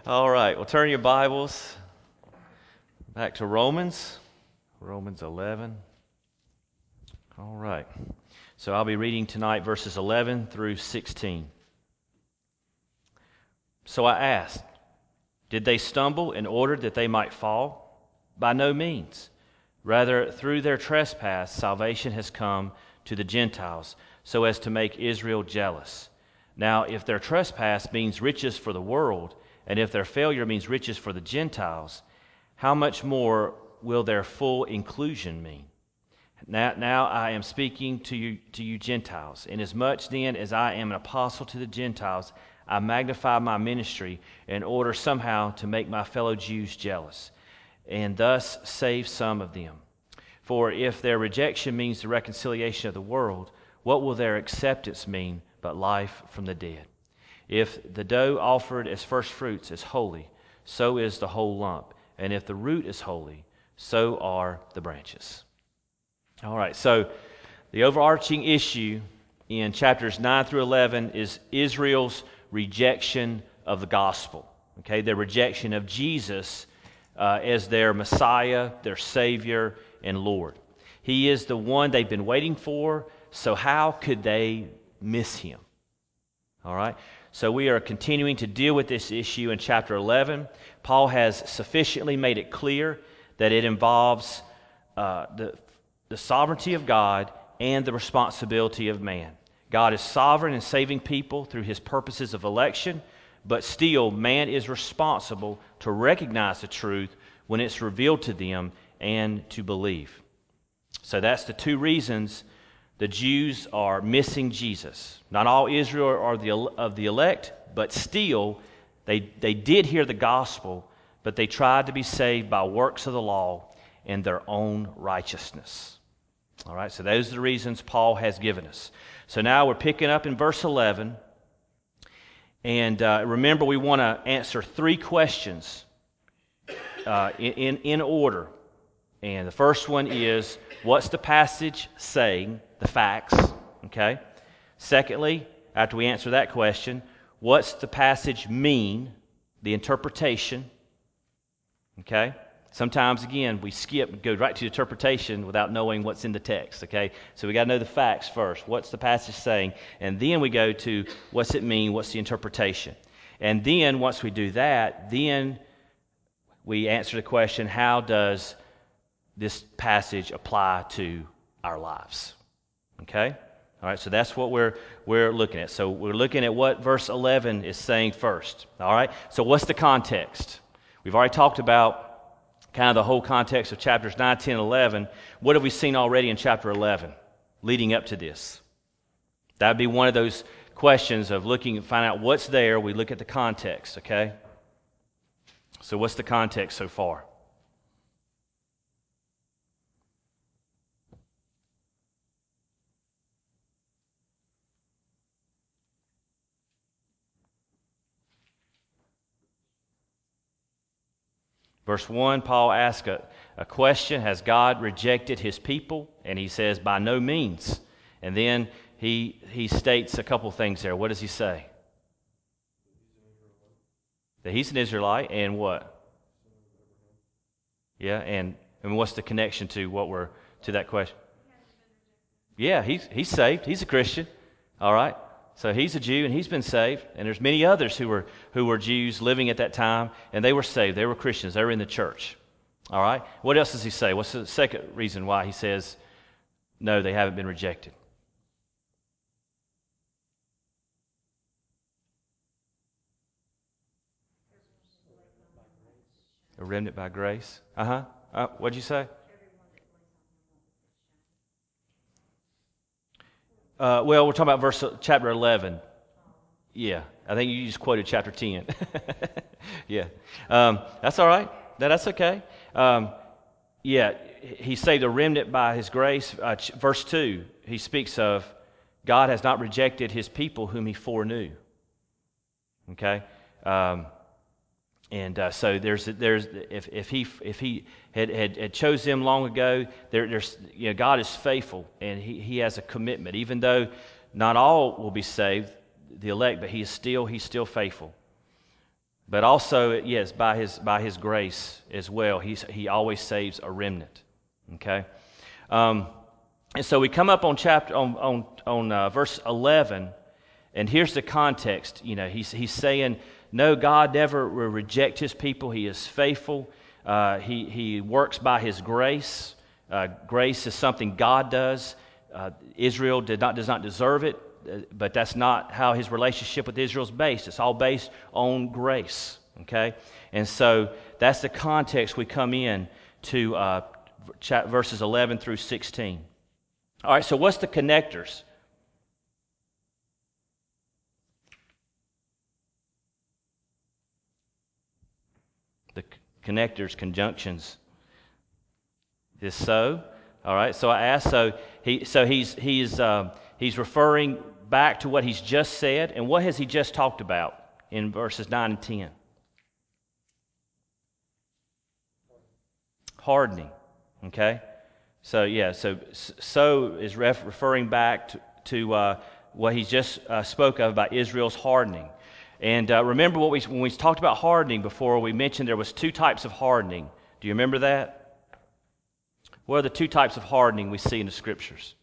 All right, well, turn your Bibles back to Romans 11. All right, so I'll be reading tonight verses 11 through 16. So I asked, did they stumble in order that they might fall? By no means. Rather, through their trespass, salvation has come to the Gentiles, so as to make Israel jealous. Now, if their trespass means riches for the world, and if their failure means riches for the Gentiles, how much more will their full inclusion mean? Now I am speaking to you Gentiles. Inasmuch then as I am an apostle to the Gentiles, I magnify my ministry in order somehow to make my fellow Jews jealous, and thus save some of them. For if their rejection means the reconciliation of the world, what will their acceptance mean but life from the dead? If the dough offered as first fruits is holy, so is the whole lump. And if the root is holy, so are the branches. All right, so the overarching issue in chapters 9 through 11 is Israel's rejection of the gospel. Okay, their rejection of Jesus as their Messiah, their Savior, and Lord. He is the one they've been waiting for, so how could they miss him? All right, so we are continuing to deal with this issue in chapter 11. Paul has sufficiently made it clear that it involves the sovereignty of God and the responsibility of man. God is sovereign in saving people through his purposes of election, but still man is responsible to recognize the truth when it's revealed to them and to believe. So that's the two reasons the Jews are missing Jesus. Not all Israel are of the elect, but still they did hear the gospel, but they tried to be saved by works of the law and their own righteousness. All right, so those are the reasons Paul has given us. So now we're picking up in verse 11. And remember, we want to answer three questions in order. And the first one is, what's the passage saying? The facts, okay? Secondly, after we answer that question, what's the passage mean? The interpretation, okay? Sometimes, again, we go right to interpretation without knowing what's in the text, okay? So we got to know the facts first. What's the passage saying? And then we go to what's it mean? What's the interpretation? And then once we do that, then we answer the question, how does this passage apply to our lives? Okay? All right, so that's what we're looking at. So we're looking at what verse 11 is saying first. All right? So what's the context? We've already talked about kind of the whole context of chapters 9, 10, 11. What have we seen already in chapter 11 leading up to this? That would be one of those questions of looking and find out what's there. We look at the context, okay? So what's the context so far? Verse 1, Paul asks a question, has God rejected his people? And he says, by no means. And then he states a couple things there. What does he say? That he's an Israelite, and what? Yeah, and what's the connection to that question? Yeah, he's saved. He's a Christian. All right. So he's a Jew and he's been saved. And there's many others who were Jews living at that time, and they were saved. They were Christians. They were in the church. All right. What else does he say? What's the second reason why he says, no, they haven't been rejected? A remnant by grace. What'd you say? Well, we're talking about chapter 11. Yeah, I think you just quoted chapter 10. Yeah, that's all right. That's okay. Yeah, he saved a remnant by his grace. Verse 2, he speaks of God has not rejected his people whom he foreknew. Okay? So there's if he had chose them long ago, there's God is faithful and he has a commitment. Even though not all will be saved, the elect, but he's still faithful. but also, yes, by his grace as well. He always saves a remnant. Okay, and so we come up on verse 11, and here's the context. He's saying, no, God never will reject His people. He is faithful. He works by His grace. Grace is something God does. Israel does not deserve it, but that's not how His relationship with Israel is based. It's all based on grace. Okay, and so that's the context we come in to verses 11 through 16. All right, so what's the connectors? The connectors, conjunctions. Is so. All right. So I asked. He's referring back to what he's just said, and what has he just talked about in verses 9 and 10? Hardening. Okay. So yeah. So is referring back to what he just spoke of about Israel's hardening. And remember when we talked about hardening before, we mentioned there was two types of hardening. Do you remember that? What are the two types of hardening we see in the Scriptures?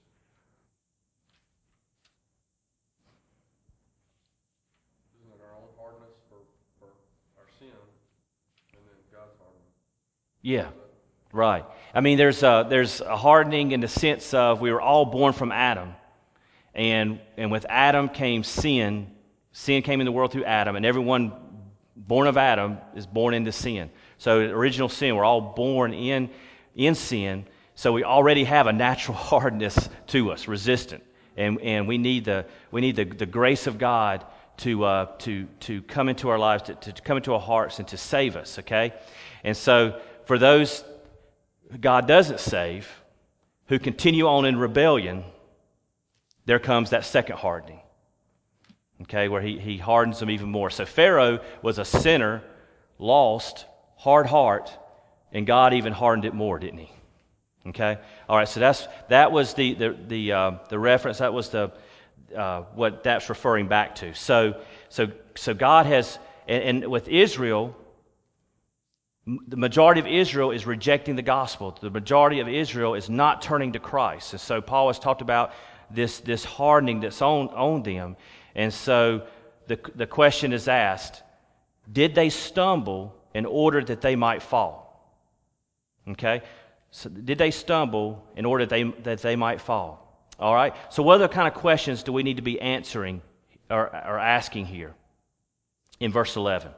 Isn't it our own hardness for our sin, and then God's hardening? Yeah, right. I mean, there's a hardening in the sense of we were all born from Adam, and with Adam came sin. Sin came in the world through Adam, and everyone born of Adam is born into sin. So original sin, we're all born in sin. So we already have a natural hardness to us, resistant, and we need the grace of God to come into our lives, to come into our hearts, and to save us. Okay, and so for those God doesn't save, who continue on in rebellion, there comes that second hardening. Okay, where he hardens them even more. So Pharaoh was a sinner, lost, hard heart, and God even hardened it more, didn't He? Okay, all right. So that was the reference. That was the what that's referring back to. So God has, and with Israel, the majority of Israel is rejecting the gospel. The majority of Israel is not turning to Christ. And so Paul has talked about this hardening that's on them. And so the question is asked, did they stumble in order that they might fall? Okay? So did they stumble in order that they might fall? All right? So what other kind of questions do we need to be answering or asking here in verse 11?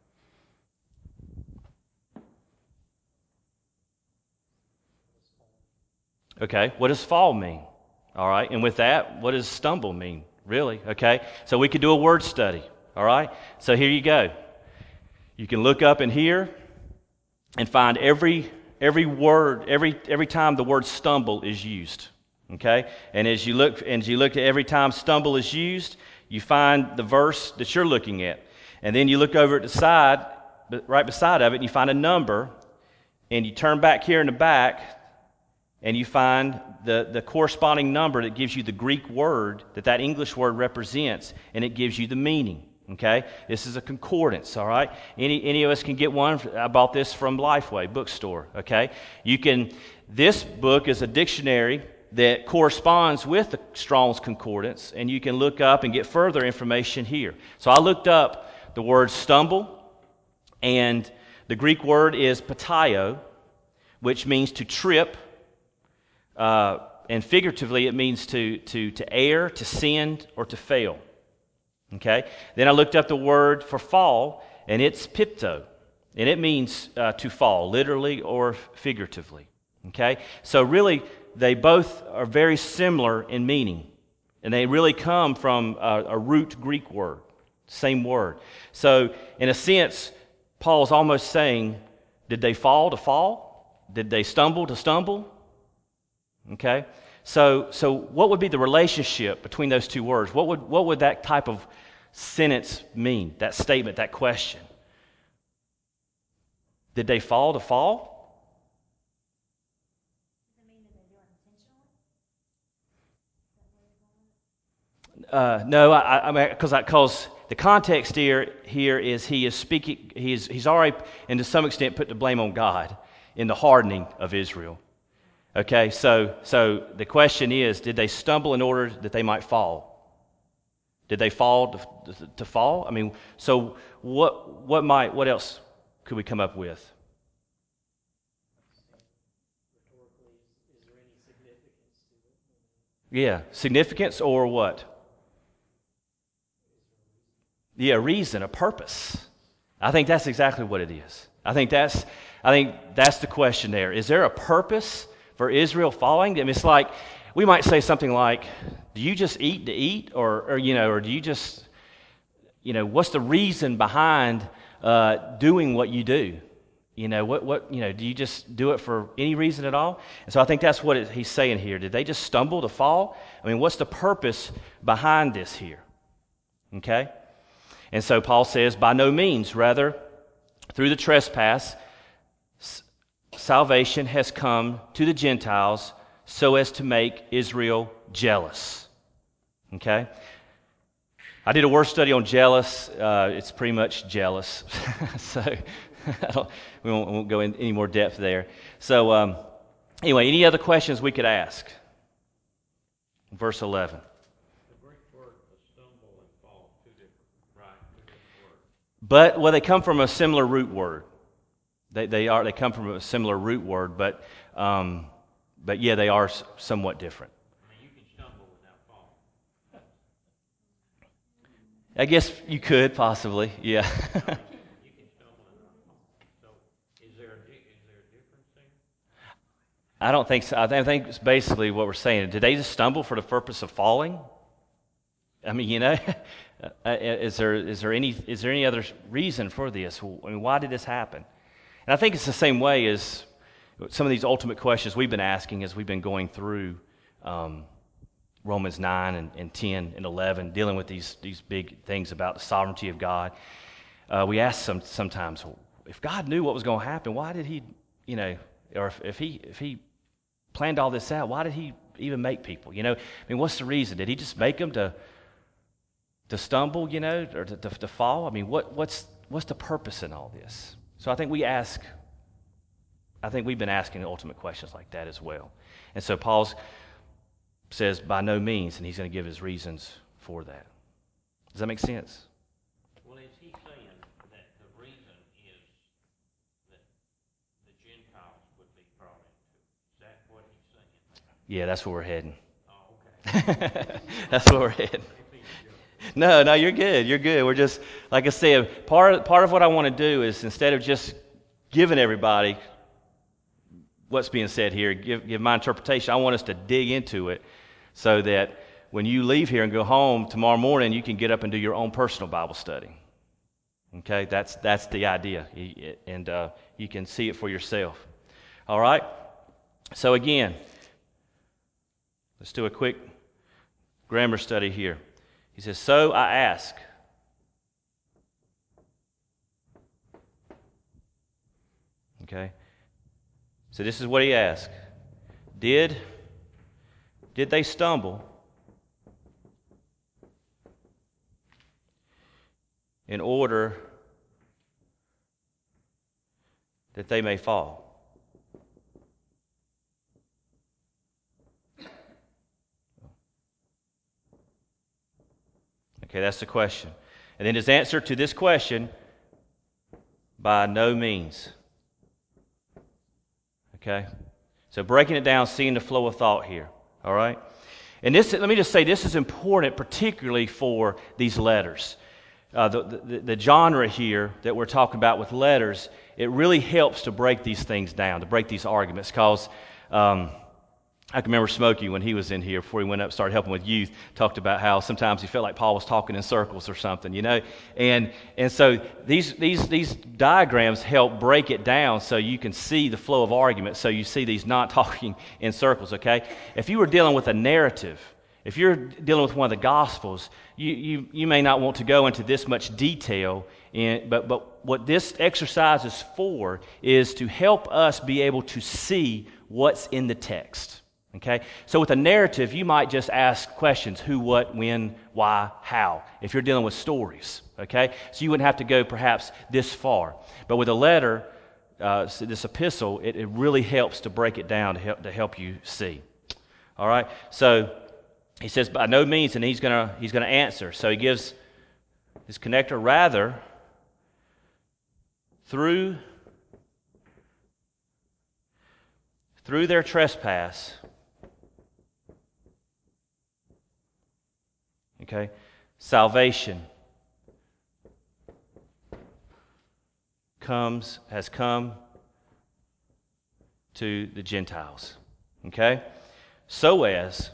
Okay, what does fall mean? All right, and with that, what does stumble mean? Really? Okay, so we could do a word study. All right, so here you go. You can look up in here and find every word, every time the word stumble is used. Okay, and as you look at every time stumble is used, you find the verse that you're looking at, and then you look over at the side, right beside of it, and you find a number, and you turn back here in the back. And you find the corresponding number that gives you the Greek word that English word represents, and it gives you the meaning. Okay, this is a concordance. All right, any of us can get one. I bought this from Lifeway bookstore. Okay, this book is a dictionary that corresponds with the Strong's Concordance, and you can look up and get further information here. So I looked up the word stumble, and the Greek word is patio, which means to trip. And figuratively, it means to err, to sin, or to fail. Okay? Then I looked up the word for fall, and it's pipto. And it means to fall, literally or figuratively. Okay? So really, they both are very similar in meaning. And they really come from a root Greek word, same word. So in a sense, Paul's almost saying, did they fall to fall? Did they stumble to stumble? Okay, so what would be the relationship between those two words? What would that type of sentence mean? That statement, that question. Did they fall to fall? Does it mean that they do it intentionally? No, I mean because the context here is he is speaking, he's already, and to some extent, put the blame on God in the hardening of Israel. Okay, so the question is, did they stumble in order that they might fall? Did they fall to fall? I mean, so what else could we come up with? Rhetorically, is there any significance to it? Yeah, significance or what? Yeah, reason, a purpose. I think that's exactly what it is. I think that's the question there. Is there a purpose for Israel falling? I mean, it's like we might say something like, "Do you just eat to eat, or do you just, what's the reason behind doing what you do? Do you just do it for any reason at all?" And so I think that's what he's saying here. Did they just stumble to fall? I mean, what's the purpose behind this here? Okay? And so Paul says, by no means, rather, through the trespass, salvation has come to the Gentiles so as to make Israel jealous. Okay? I did a word study on jealous. It's pretty much jealous. So we won't go in any more depth there. So anyway, any other questions we could ask? Verse 11. The Greek word for stumble and fall, two different words. But, well, they come from a similar root word. They come from a similar root word, but yeah, they are somewhat different. I mean, you can stumble without falling. I guess you could possibly, yeah. You can stumble and not fall. So, is there a difference there? I don't think so. I think it's basically what we're saying. Did they just stumble for the purpose of falling? I mean, is there any other reason for this? I mean, why did this happen? And I think it's the same way as some of these ultimate questions we've been asking as we've been going through Romans 9 and 10 and 11, dealing with these big things about the sovereignty of God. We ask sometimes, if God knew what was going to happen, why did he, or if he planned all this out, why did he even make people? I mean, what's the reason? Did he just make them to stumble, or to fall? I mean, what's the purpose in all this? So I think we've been asking ultimate questions like that as well. And so Paul says, by no means, and he's going to give his reasons for that. Does that make sense? Well, is he saying that the reason is that the Gentiles would be brought into it? Is that what he's saying? Yeah, that's where we're heading. Oh, okay. That's where we're heading. No, you're good. You're good. We're just, like I said, part of what I want to do is, instead of just giving everybody what's being said here, give my interpretation, I want us to dig into it so that when you leave here and go home tomorrow morning, you can get up and do your own personal Bible study. Okay, that's the idea, and you can see it for yourself. All right? So again, let's do a quick grammar study here. He says, so I ask. Okay? So this is what he asked. Did they stumble in order that they may fall? Okay, that's the question. And then his answer to this question, by no means. Okay? So breaking it down, seeing the flow of thought here. All right? And let me just say, this is important, particularly for these letters. The genre here that we're talking about with letters, it really helps to break these things down, to break these arguments, because I can remember Smokey, when he was in here before he went up, started helping with youth, talked about how sometimes he felt like Paul was talking in circles or something, And so these diagrams help break it down so you can see the flow of argument, so you see these not talking in circles, okay? If you were dealing with a narrative, if you're dealing with one of the Gospels, you may not want to go into this much detail, but what this exercise is for is to help us be able to see what's in the text. Okay? So with a narrative, you might just ask questions: who, what, when, why, how, if you're dealing with stories. Okay? So you wouldn't have to go perhaps this far. But with a letter, this epistle, it really helps to break it down to help you see. All right? So he says, by no means, and he's gonna answer. So he gives his connector, rather, through their trespass, okay, salvation has come to the Gentiles. Okay? So as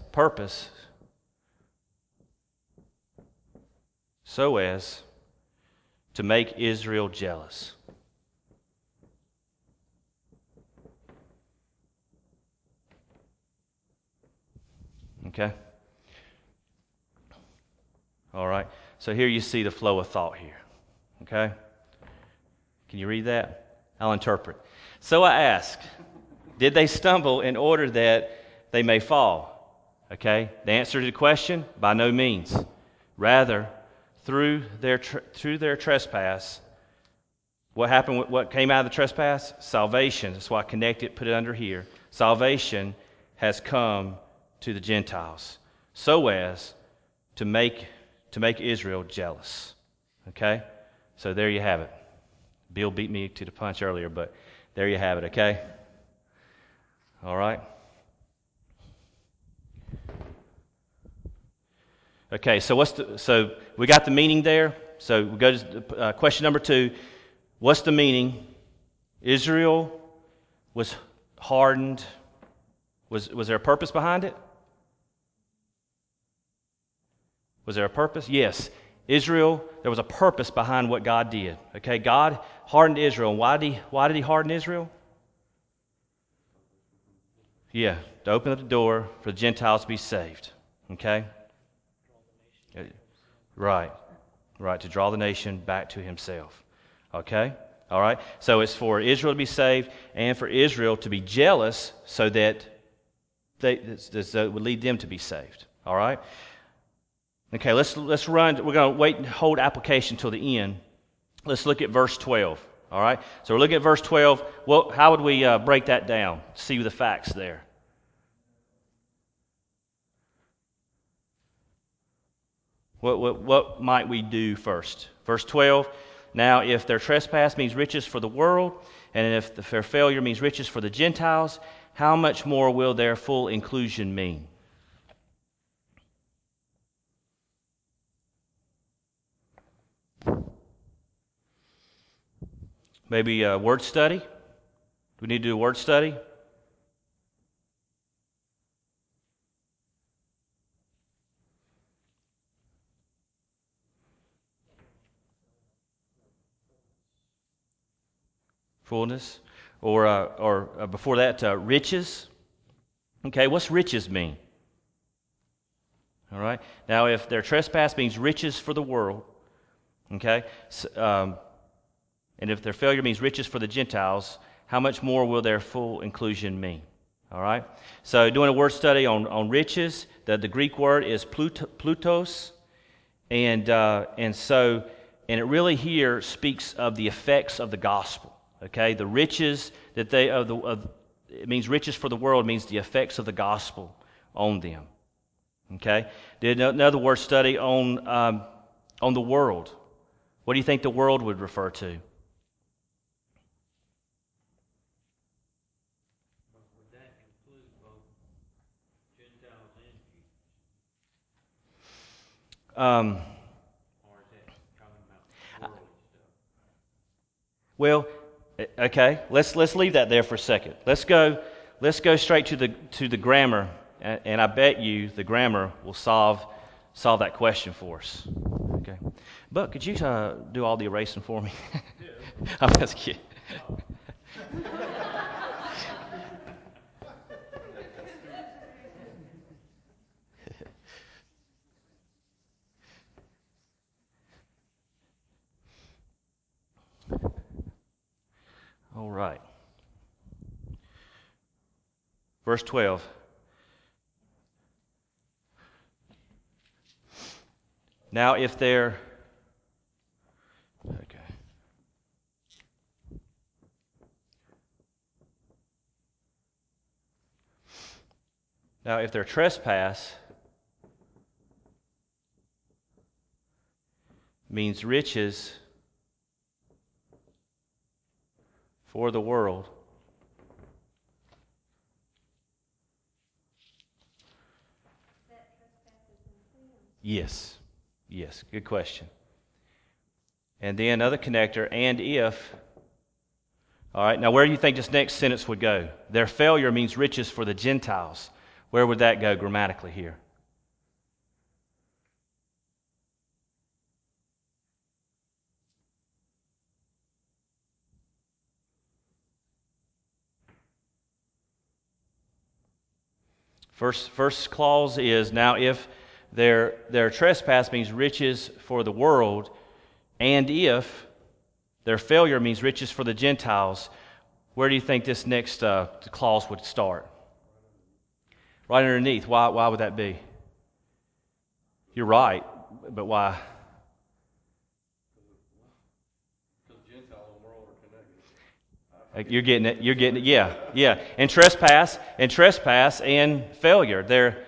to make Israel jealous. Okay? All right. So here you see the flow of thought here. Okay? Can you read that? I'll interpret. So I ask, did they stumble in order that they may fall? Okay? The answer to the question, by no means. Rather, through their trespass, what happened? What came out of the trespass? Salvation. That's why I connect put it under here. Salvation has come to the Gentiles, so as to make Israel jealous. Okay? So there you have it. Bill beat me to the punch earlier, but there you have it, okay? All right? Okay, so we got the meaning there. So we go to question number 2. What's the meaning? Israel was hardened. Was there a purpose behind it? Was there a purpose? Yes. Israel, there was a purpose behind what God did. Okay, God hardened Israel. And why did he harden Israel? Yeah, to open up the door for the Gentiles to be saved. Okay? Right, to draw the nation back to himself. Okay? All right? So it's for Israel to be saved and for Israel to be jealous so that it would lead them to be saved. All right? Okay, let's run. We're going to wait and hold application till the end. Let's look at verse 12. All right? So we're looking at verse 12. Well, how would we break that down? See the facts there. What might we do first? Verse 12, now if their trespass means riches for the world, and if their failure means riches for the Gentiles, how much more will their full inclusion mean? Maybe a word study? Do we need to do a word study? Fullness? Or before that, riches? Okay, what's riches mean? All right. Now, if their trespass means riches for the world, okay, and if their failure means riches for the Gentiles, how much more will their full inclusion mean? All right. So, doing a word study on riches, the Greek word is plutos, and it really here speaks of the effects of the gospel. Okay, the riches that it means riches for the world means the effects of the gospel on them. Okay, did another word study on the world. What do you think the world would refer to? Would that include both Gentiles and Jews? Or is that talking about worldly stuff? Well, okay. Let's leave that there for a second. Let's go straight to the grammar, and I bet you the grammar will solve that question for us. Okay. But could you do all the erasing for me? Yeah. I'm just kidding. All right. Verse 12. Now, if they're okay. Now, if their trespass means riches for the world, yes. Yes, good question. And then another connector, and if. All right, now where do you think this next sentence would go? Their failure means riches for the Gentiles. Where would that go grammatically here? First clause is, now if their trespass means riches for the world, and if their failure means riches for the Gentiles, where do you think this next clause would start? Right underneath. Why would that be? You're right, but why? Because Gentile and world are connected. You're getting it. You're getting it. Yeah. And trespass and failure.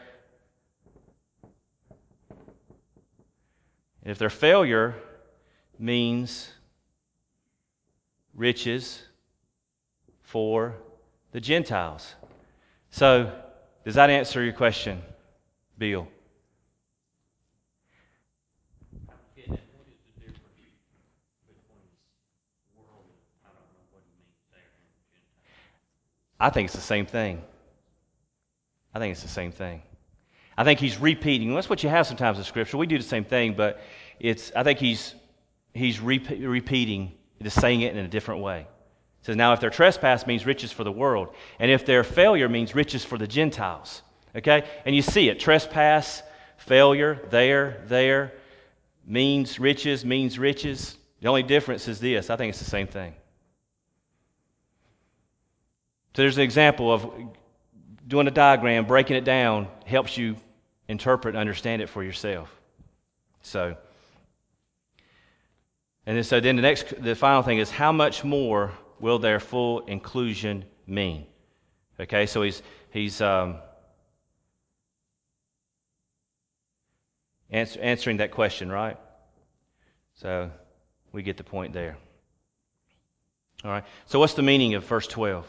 If their failure means riches for the Gentiles. So, does that answer your question, Bill? Yeah, and what is the difference between world and, I don't know what he means there, and Gentile? I think it's the same thing. I think he's repeating. That's what you have sometimes in Scripture. We do the same thing, but I think he's repeating, just saying it in a different way. It says, now if their trespass means riches for the world, and if their failure means riches for the Gentiles. Okay? And you see it. Trespass, failure, there, means riches. The only difference is this. I think it's the same thing. So there's an example of doing a diagram, breaking it down, helps you interpret and understand it for yourself. So then the final thing is, how much more will their full inclusion mean? Okay, so he's answering that question, right? So we get the point there. All right. So what's the meaning of verse 12?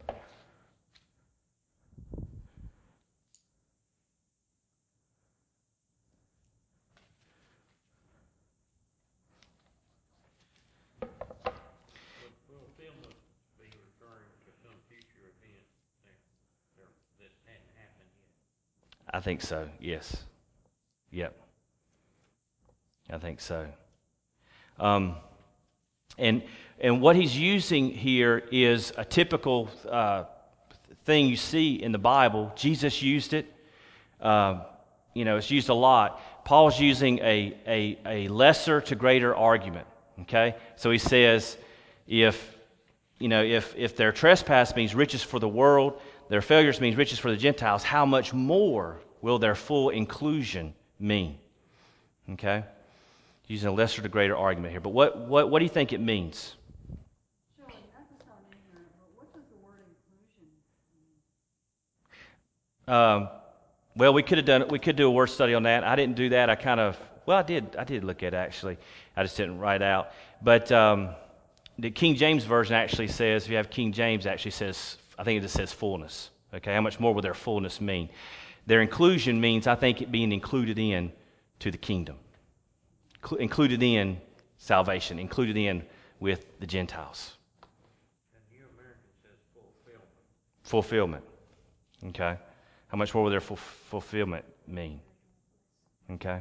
Would fulfillment be referring to some future event that hadn't happened yet? I think so. Yes. Yep. I think so. And what he's using here is a typical thing you see in the Bible. Jesus used it. It's used a lot. Paul's using a lesser to greater argument. Okay, so he says, if their trespass means riches for the world, their failures means riches for the Gentiles, how much more will their full inclusion mean? Okay, using a lesser to greater argument here. But what do you think it means? Shelley, not to sound ignorant, but what does the word inclusion mean? Well, we could do a word study on that. I didn't do that. I did look at it actually. I just didn't write out. But the King James Version actually says, if you have King James, actually says, I think it just says fullness. Okay, how much more will their fullness mean? Their inclusion means, I think, it being included in to the kingdom. Included in salvation, included in with the Gentiles. And New American says fulfillment. Fulfillment. Okay. How much more will their fulfillment mean? Okay.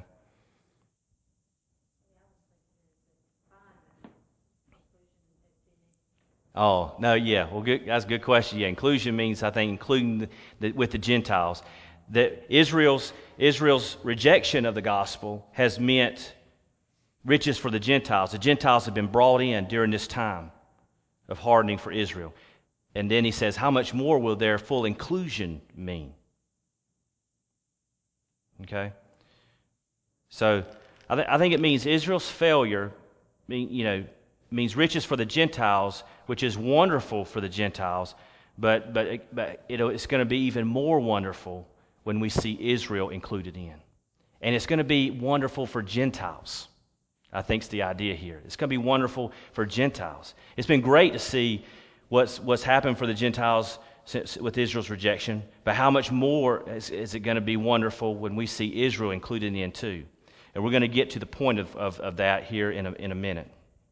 Oh, no, yeah. Well, good. That's a good question. Yeah, inclusion means, I think, including with the Gentiles. That Israel's rejection of the gospel has meant riches for the Gentiles. The Gentiles have been brought in during this time of hardening for Israel. And then he says, how much more will their full inclusion mean? Okay? So I think it means Israel's failure, means riches for the Gentiles, which is wonderful for the Gentiles, but it's going to be even more wonderful when we see Israel included in. And it's going to be wonderful for Gentiles, I think is the idea here. It's going to be wonderful for Gentiles. It's been great to see what's happened for the Gentiles with Israel's rejection, but how much more is it going to be wonderful when we see Israel included in too? And we're going to get to the point of that here in a minute.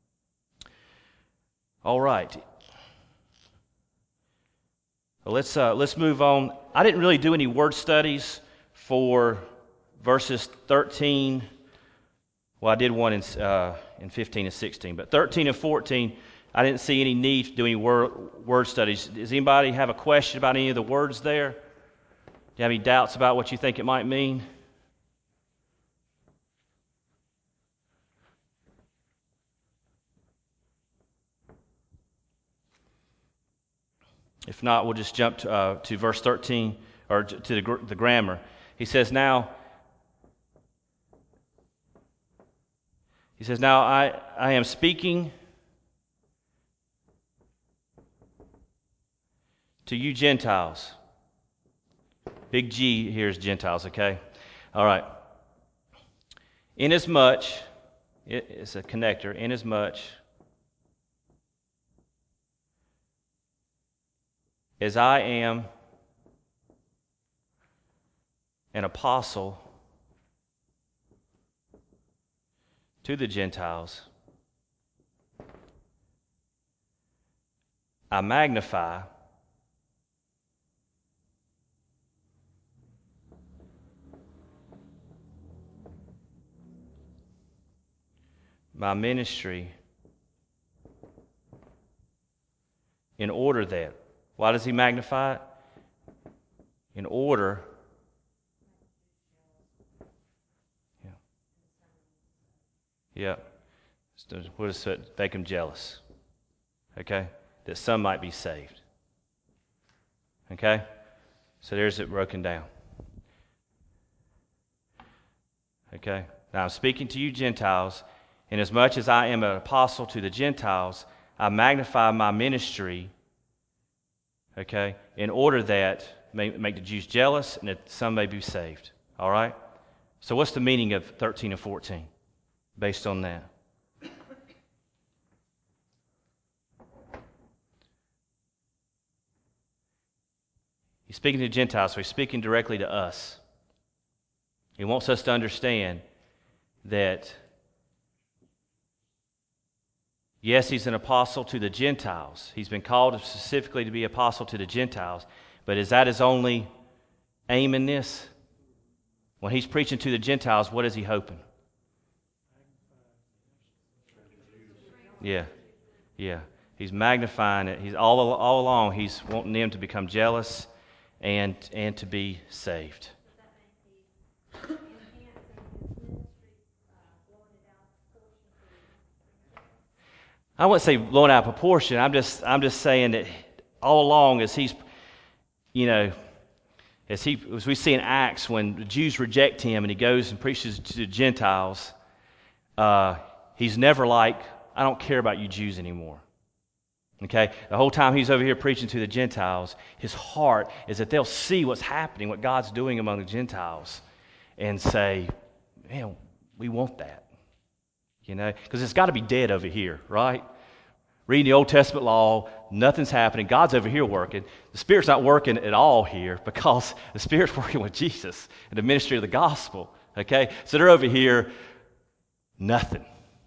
All right. Well, let's move on. I didn't really do any word studies for verses 13. Well, I did one in 15 and 16, but 13 and 14, I didn't see any need to do any word studies. Does anybody have a question about any of the words there? Do you have any doubts about what you think it might mean? If not, we'll just jump to verse 13, or to the grammar. He says, now I am speaking to you Gentiles. Big G here is Gentiles, okay? All right. Inasmuch, it's a connector, inasmuch as I am an apostle to the Gentiles, I magnify my ministry in order that. Why does he magnify it? In order. Yeah. What does it make him jealous? Okay? That some might be saved. Okay? So there's it broken down. Okay? Now I'm speaking to you Gentiles, inasmuch as I am an apostle to the Gentiles, I magnify my ministry, okay, in order that make the Jews jealous and that some may be saved. All right? So what's the meaning of 13 and 14 based on that? He's speaking to Gentiles, so he's speaking directly to us. He wants us to understand that, yes, he's an apostle to the Gentiles. He's been called specifically to be apostle to the Gentiles, but is that his only aim in this? When he's preaching to the Gentiles, what is he hoping? Yeah. He's magnifying it. He's all along, he's wanting them to become jealous and to be saved. I wouldn't say blown out of proportion. I'm just saying that all along, as he's, as we see in Acts, when the Jews reject him and he goes and preaches to the Gentiles, he's never like, I don't care about you Jews anymore. Okay? The whole time he's over here preaching to the Gentiles, his heart is that they'll see what's happening, what God's doing among the Gentiles, and say, man, we want that. Because it's got to be dead over here, right? Reading the Old Testament law, nothing's happening. God's over here working. The Spirit's not working at all here because the Spirit's working with Jesus and the ministry of the gospel. Okay? So they're over here, nothing.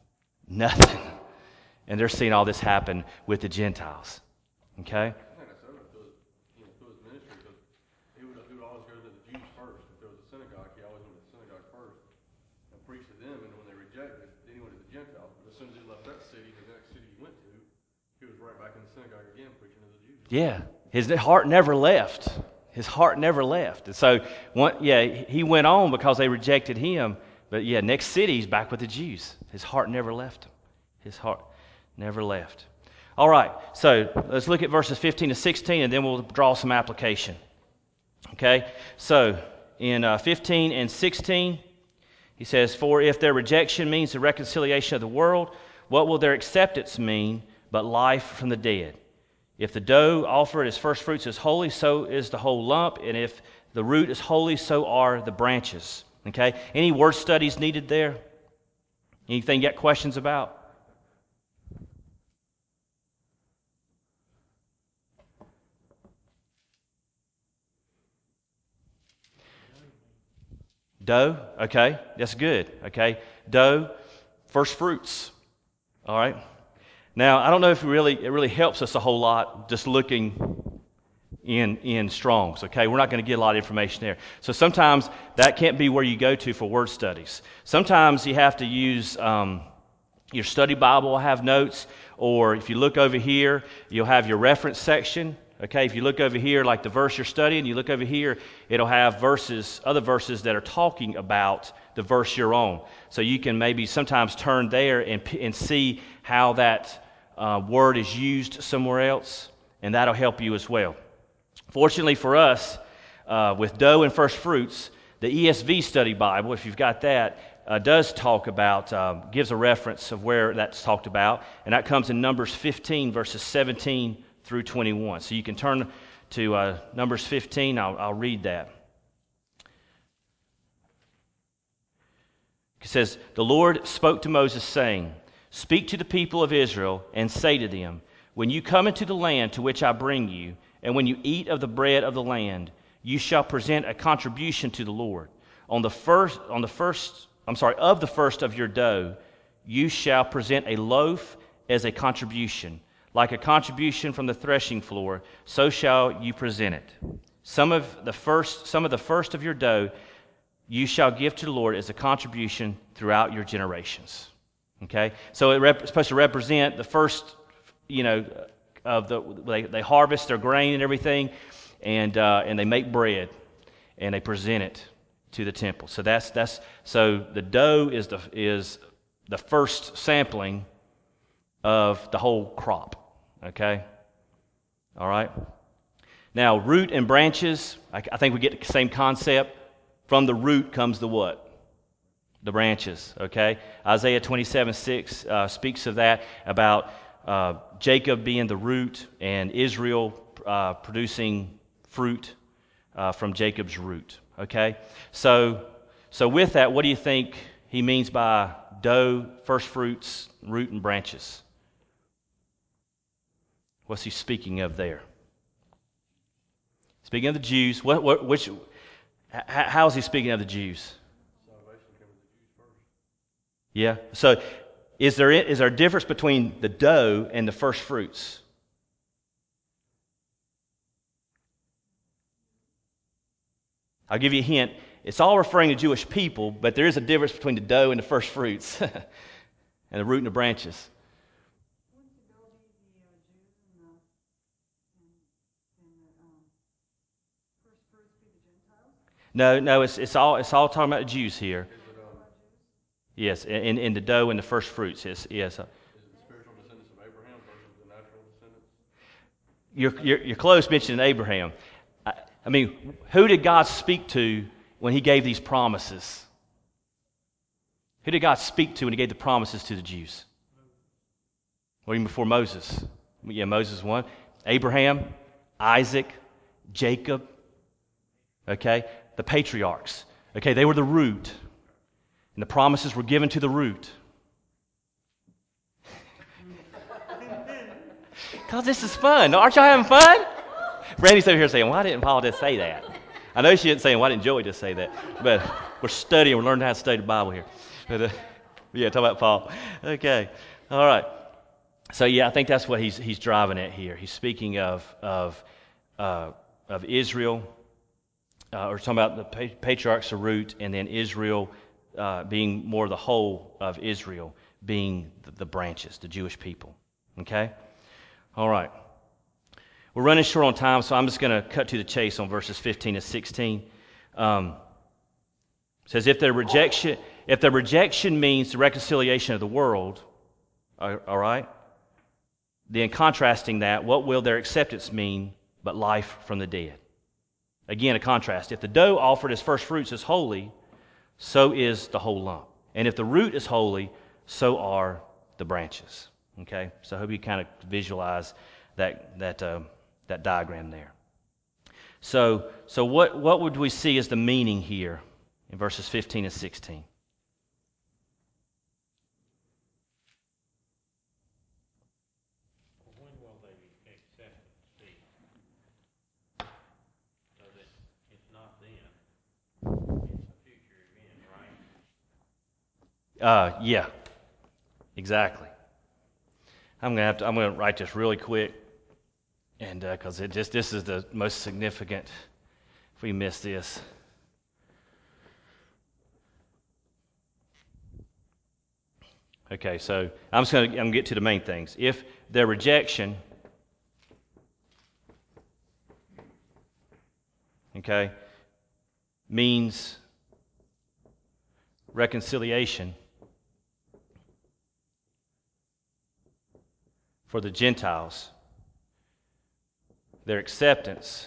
And they're seeing all this happen with the Gentiles. Okay? I think that's over to his ministry, because he would always go to the Jews first. If there was a synagogue, he always went to the synagogue first and preached to them, and when they rejected, then he went to the Gentiles. But as soon as he left that city, the next city he went to, he was right back in the synagogue again preaching to the Jews. Yeah. His heart never left. And so, he went on because they rejected him. But next city he's back with the Jews. His heart never left him. All right, so let's look at verses 15 to 16, and then we'll draw some application. Okay, so in 15 and 16, He says, for if their rejection means the reconciliation of the world, what will their acceptance mean but life from the dead? If the dough offered as first fruits is holy, so is the whole lump, and if the root is holy, so are the branches. Okay? Any word studies needed there? Anything you got questions about? Dough, okay, that's good. Okay, dough, first fruits. All right. Now, I don't know if it really helps us a whole lot just looking in Strong's. Okay, we're not going to get a lot of information there. So sometimes that can't be where you go to for word studies. Sometimes you have to use your study Bible will have notes, or if you look over here, you'll have your reference section. Okay, if you look over here, like the verse you're studying, you look over here, it'll have verses, other verses that are talking about the verse you're on. So you can maybe sometimes turn there and see how that word is used somewhere else, and that'll help you as well. Fortunately for us, with dough and first fruits, the ESV Study Bible, if you've got that, does talk about, gives a reference of where that's talked about, and that comes in Numbers 15, verses 17 through 21. So you can turn to Numbers 15. I'll read that. It says, the Lord spoke to Moses, saying, speak to the people of Israel and say to them, when you come into the land to which I bring you, and when you eat of the bread of the land, you shall present a contribution to the Lord. Of the first of your dough, you shall present a loaf as a contribution. Like a contribution from the threshing floor, so shall you present it. Some of the first of your dough you shall give to the Lord as a contribution throughout your generations. Okay, so it's supposed to represent the first, of they harvest their grain and everything, and they make bread and they present it to the temple. So so the dough is the first sampling of the whole crop. Okay? All right? Now, root and branches, I think we get the same concept. From the root comes the what? The branches. Okay? Isaiah 27:6 speaks of that, about Jacob being the root and Israel producing fruit from Jacob's root. Okay? So with that, what do you think he means by dough, first fruits, root, and branches? What's he speaking of there? Speaking of the Jews, how is he speaking of the Jews? Salvation came to the Jews first. Yeah. So is there a difference between the dough and the first fruits? I'll give you a hint. It's all referring to Jewish people, but there is a difference between the dough and the first fruits, and the root and the branches. Wouldn't the dough be the Jews and the first fruits be the Gentiles? No, it's all talking about the Jews here. Is it, Yes, in the dough and the first fruits. Yes. is it the spiritual descendants of Abraham versus the natural descendants? You're close mentioning Abraham. I mean, who did God speak to when he gave these promises? Who did God speak to when he gave the promises to the Jews? Or even before Moses? Yeah, Moses one. Abraham, Isaac, Jacob. Okay? The patriarchs. Okay, they were the root. And the promises were given to the root. Because this is fun. Aren't y'all having fun? Randy's over here saying, why didn't Paul just say that? I know she didn't say, why didn't Joey just say that? But we're studying, we're learning how to study the Bible here. But yeah, talk about Paul. Okay, all right. So yeah, I think that's what he's driving at here. He's speaking of Israel, or talking about the patriarchs, the root, and then Israel being more the whole of Israel, being the branches, the Jewish people. Okay? All right. We're running short on time, so I'm just going to cut to the chase on verses 15 to 16. It says, if their rejection means the reconciliation of the world, all right, then contrasting that, what will their acceptance mean but life from the dead? Again, a contrast. If the dough offered as first fruits is holy, so is the whole lump. And if the root is holy, so are the branches. Okay? So I hope you kind of visualize that diagram there. So what would we see as the meaning here in verses 15 and 16? When will the acceptance be? So that it's not then, it's a future event, right? Yeah, exactly. I'm gonna write this really quick, and because this is the most significant. If we miss this, okay. So I'm gonna get to the main things. If their rejection, okay, means reconciliation for the Gentiles, their acceptance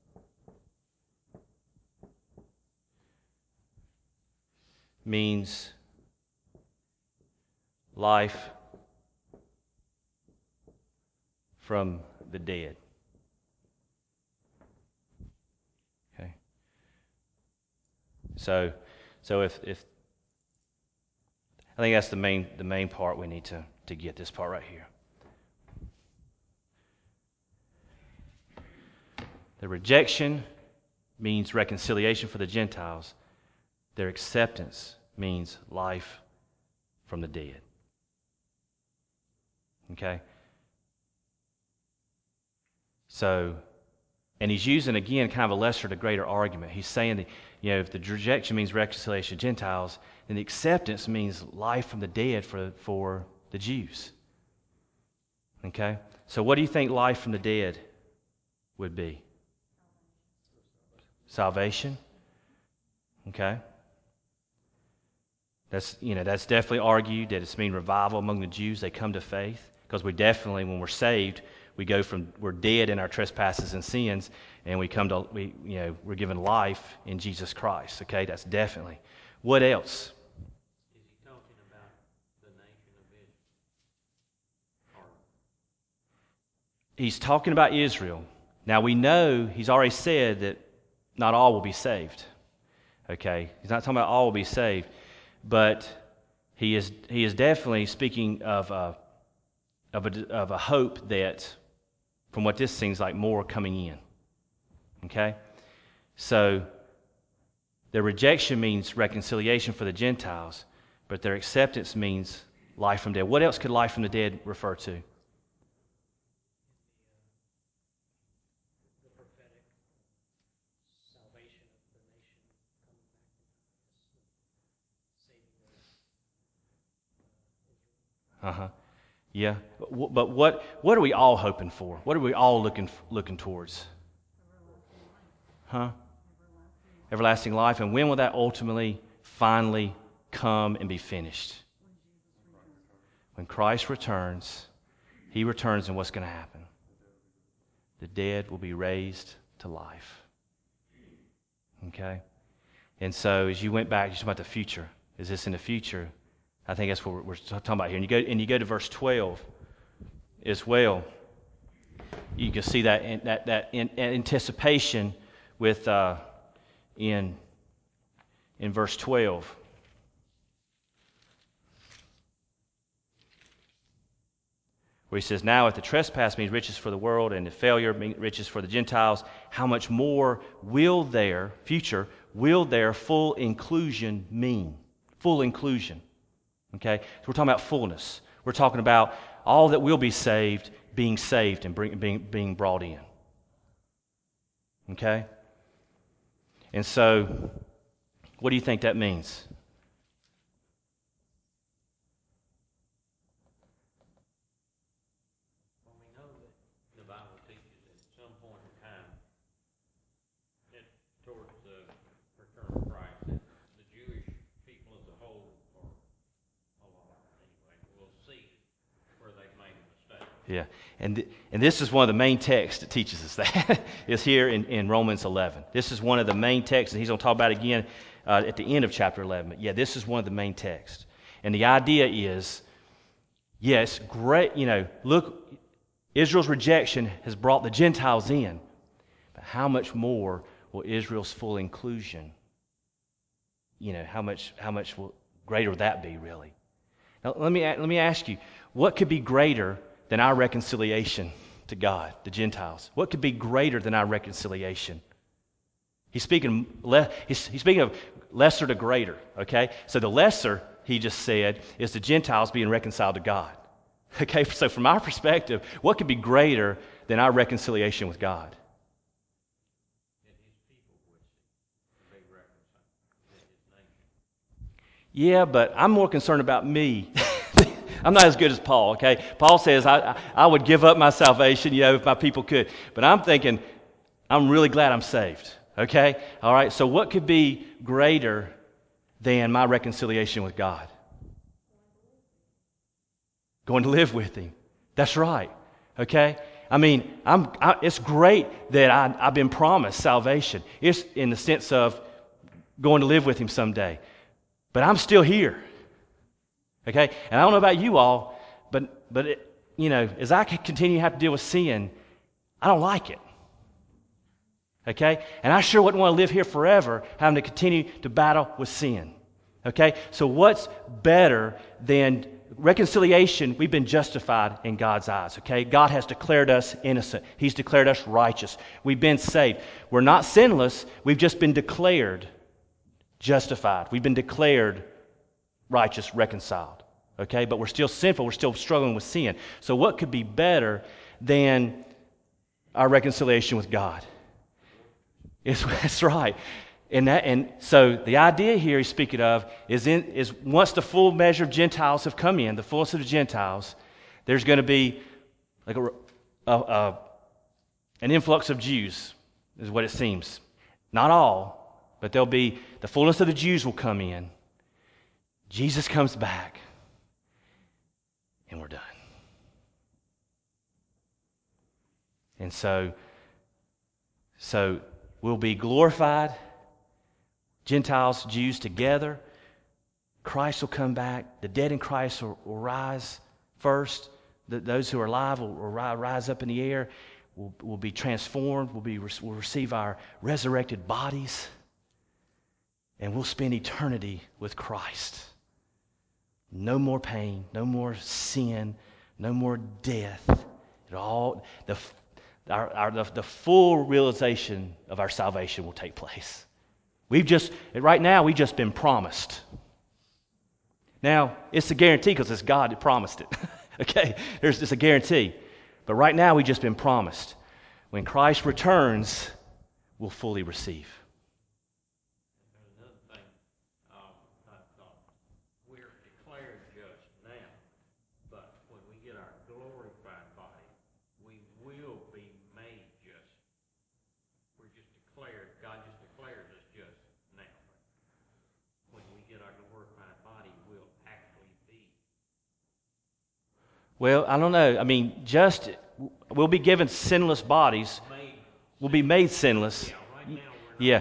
means life from the dead. Okay. So if I think that's the main part we need to get, this part right here. The rejection means reconciliation for the Gentiles. Their acceptance means life from the dead. Okay? So, and he's using, again, kind of a lesser to greater argument. He's saying that, if the rejection means reconciliation of Gentiles, then the acceptance means life from the dead for the Jews. Okay? So what do you think life from the dead would be? Salvation. Okay? That's definitely argued that it's mean revival among the Jews. They come to faith because we definitely, when we're saved, we're dead in our trespasses and sins, and we're given life in Jesus Christ. Okay, that's definitely. What else? Is he talking about the nation of Israel? He's talking about Israel. Now we know he's already said that not all will be saved. Okay, he's not talking about all will be saved, but he is definitely speaking of a hope that, from what this seems like, more coming in. Okay? So, their rejection means reconciliation for the Gentiles, but their acceptance means life from dead. What else could life from the dead refer to? The prophetic salvation of the nation coming back, saving Israel. Yeah. But what are we all hoping for? What are we all looking towards? Huh? Everlasting life. And when will that ultimately, finally come and be finished? When Christ returns, he returns, and what's going to happen? The dead will be raised to life. Okay? And so as you went back, you're talking about the future. Is this in the future? I think that's what we're talking about here. And you go to verse 12 as well. You can see that in anticipation with in verse 12. Where he says, now if the trespass means riches for the world and the failure means riches for the Gentiles, how much more will their full inclusion mean? Full inclusion. Okay? So we're talking about fullness. We're talking about all that will be saved being saved and being brought in. Okay? And so, what do you think that means? Well, we know that the Bible teaches that at some point in time, towards the return of Christ, that the Jewish people as a whole, or a lot anyway, will see where they've made a mistake. Yeah, and this is one of the main texts that teaches us that. It's here in Romans 11. This is one of the main texts, and he's going to talk about it again at the end of chapter 11. But yeah, this is one of the main texts. And the idea is, yes, great, look, Israel's rejection has brought the Gentiles in. But how much more will Israel's full inclusion, how much greater will that be, really? Now, let me ask you, what could be greater than our reconciliation to God, the Gentiles? What could be greater than our reconciliation? He's speaking of lesser to greater, okay? So the lesser, he just said, is the Gentiles being reconciled to God. Okay, so from our perspective, what could be greater than our reconciliation with God? That his people would be reconciled, that his nation. Yeah, but I'm more concerned about me. I'm not as good as Paul, okay? Paul says I would give up my salvation, if my people could. But I'm thinking, I'm really glad I'm saved, okay? All right, so what could be greater than my reconciliation with God? Going to live with Him. That's right, okay? I mean, it's great that I've been promised salvation. It's in the sense of going to live with Him someday. But I'm still here. Okay? And I don't know about you all, but as I continue to have to deal with sin, I don't like it. Okay? And I sure wouldn't want to live here forever having to continue to battle with sin. Okay? So what's better than reconciliation? We've been justified in God's eyes. Okay? God has declared us innocent. He's declared us righteous. We've been saved. We're not sinless. We've just been declared justified. We've been declared righteous, reconciled. Okay? But we're still sinful. We're still struggling with sin. So what could be better than our reconciliation with God? That's right. And so the idea here he's speaking of is once the full measure of Gentiles have come in, the fullness of the Gentiles, there's going to be like an influx of Jews, is what it seems. Not all, but there'll be the fullness of the Jews will come in. Jesus comes back, and we're done. And so we'll be glorified, Gentiles, Jews together. Christ will come back. The dead in Christ will rise first. Those who are alive will rise up in the air. We'll be transformed. We'll receive our resurrected bodies. And we'll spend eternity with Christ. No more pain, no more sin, no more death. The full realization of our salvation will take place. Right now, we've just been promised. Now, it's a guarantee because it's God that promised it. Okay? It's a guarantee. But right now, we've just been promised. When Christ returns, we'll fully receive. There's another thing I thought. We're declared just now, but when we get our glorified body, we will be made just. We're just declared, God just declares us just now. When we get our glorified body, we'll actually be. Well, I don't know. I mean, we'll be given sinless bodies. We'll be made sinless. Yeah, right now we're not. Yeah,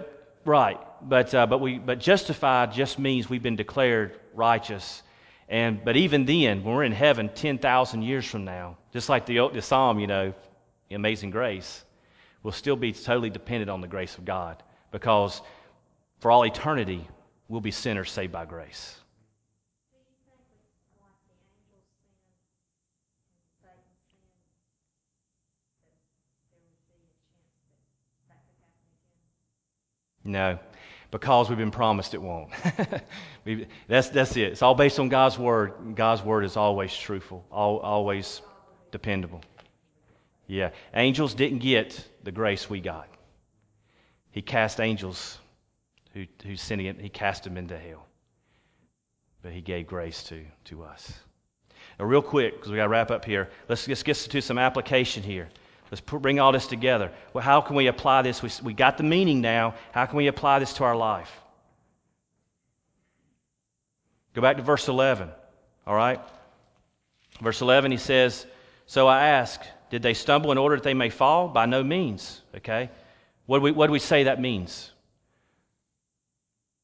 but justified just means we've been declared righteous. But even then, when we're in heaven 10,000 years from now, just like the Psalm, Amazing Grace, we'll still be totally dependent on the grace of God, because for all eternity, we'll be sinners saved by grace. Do you think with like the angels sin and Satan sin, that there would be a chance that could happen again? No, because we've been promised it won't. That's it. It's all based on God's Word. God's Word is always truthful, always dependable. Yeah, angels didn't get the grace we got. He cast angels who sinned against, He cast them into hell. But He gave grace to us. Now, real quick, because we got to wrap up here, let's just get to some application here. Let's bring all this together. Well, how can we apply this? We got the meaning now. How can we apply this to our life? Go back to verse 11. All right? Verse 11, he says, "So I ask, did they stumble in order that they may fall? By no means." Okay? What do we say that means?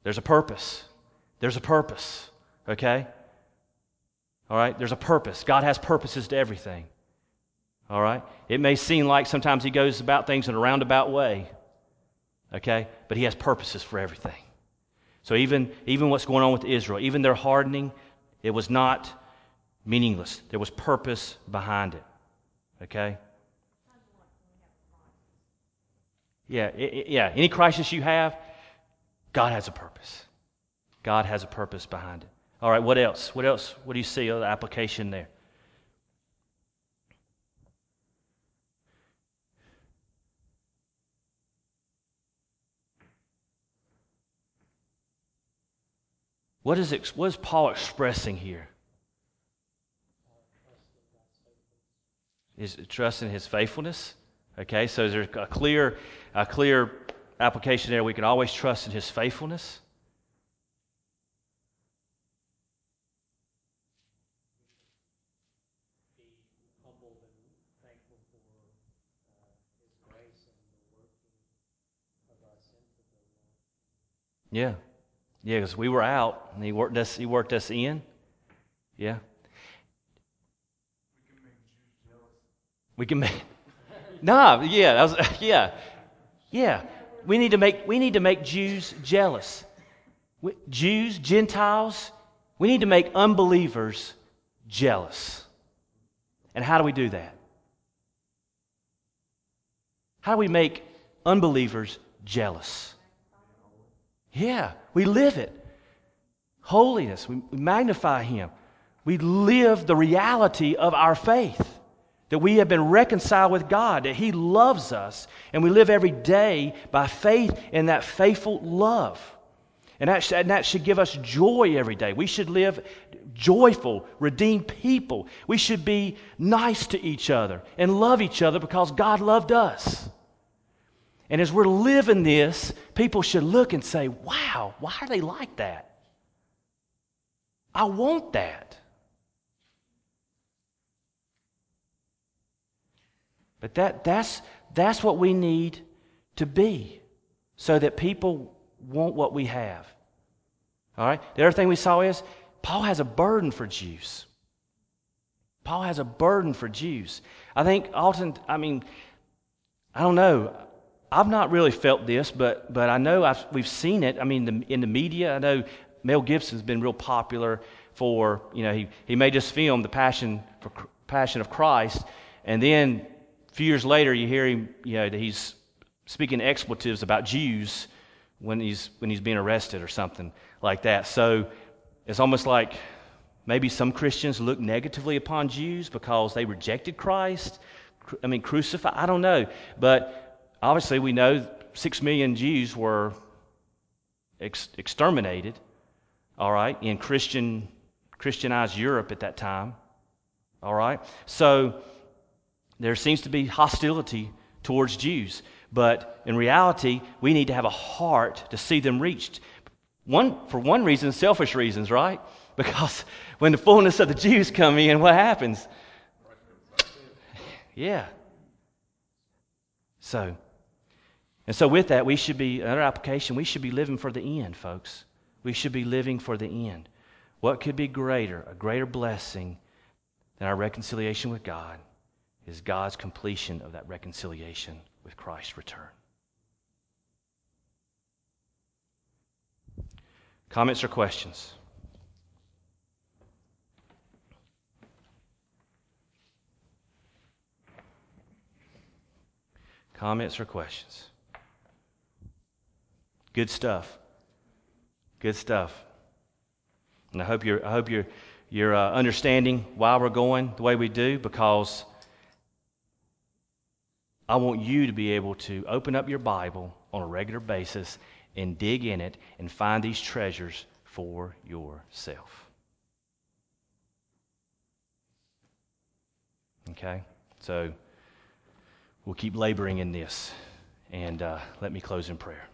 There's a purpose. There's a purpose. Okay? All right? There's a purpose. God has purposes to everything. All right? It may seem like sometimes He goes about things in a roundabout way. Okay? But He has purposes for everything. So even what's going on with Israel, even their hardening, it was not meaningless. There was purpose behind it. Okay? Yeah, yeah. Any crisis you have, God has a purpose. God has a purpose behind it. All right, what else? What else? What do you see of the application there? What is Paul expressing here? Is trust in His faithfulness? Okay, so there's a clear application there. We can always trust in His faithfulness. Be humbled and thankful for His grace and the working of us into the Lord. Yeah, yeah, because we were out and He worked us in. Yeah. We can make. Nah, yeah, yeah. We need to make Jews jealous. Jews, Gentiles, we need to make unbelievers jealous. And how do we do that? How do we make unbelievers jealous? Yeah, we live it. Holiness, we magnify Him. We live the reality of our faith. That we have been reconciled with God, that He loves us, and we live every day by faith in that faithful love. And that should give us joy every day. We should live joyful, redeemed people. We should be nice to each other and love each other because God loved us. And as we're living this, people should look and say, wow, why are they like that? I want that. But that's what we need to be so that people want what we have. All right? The other thing we saw is Paul has a burden for Jews. Paul has a burden for Jews. I think often, I don't know. I've not really felt this, but I know we've seen it. In the media, I know Mel Gibson's been real popular for, he made this film, The Passion of Christ, and then a few years later, you hear him, that he's speaking expletives about Jews when he's being arrested or something like that. So it's almost like maybe some Christians look negatively upon Jews because they rejected Christ. Crucified. I don't know, but obviously we know 6 million Jews were exterminated. All right, in Christianized Europe at that time. All right, so there seems to be hostility towards Jews. But in reality, we need to have a heart to see them reached. For one reason, selfish reasons, right? Because when the fullness of the Jews come in, what happens? Yeah. So with that, we should be, another application, we should be living for the end, folks. We should be living for the end. What could be a greater blessing than our reconciliation with God is God's completion of that reconciliation with Christ's return. Comments or questions? Comments or questions? Good stuff. Good stuff. And I hope you're understanding why we're going the way we do, because I want you to be able to open up your Bible on a regular basis and dig in it and find these treasures for yourself. Okay? So we'll keep laboring in this. And let me close in prayer.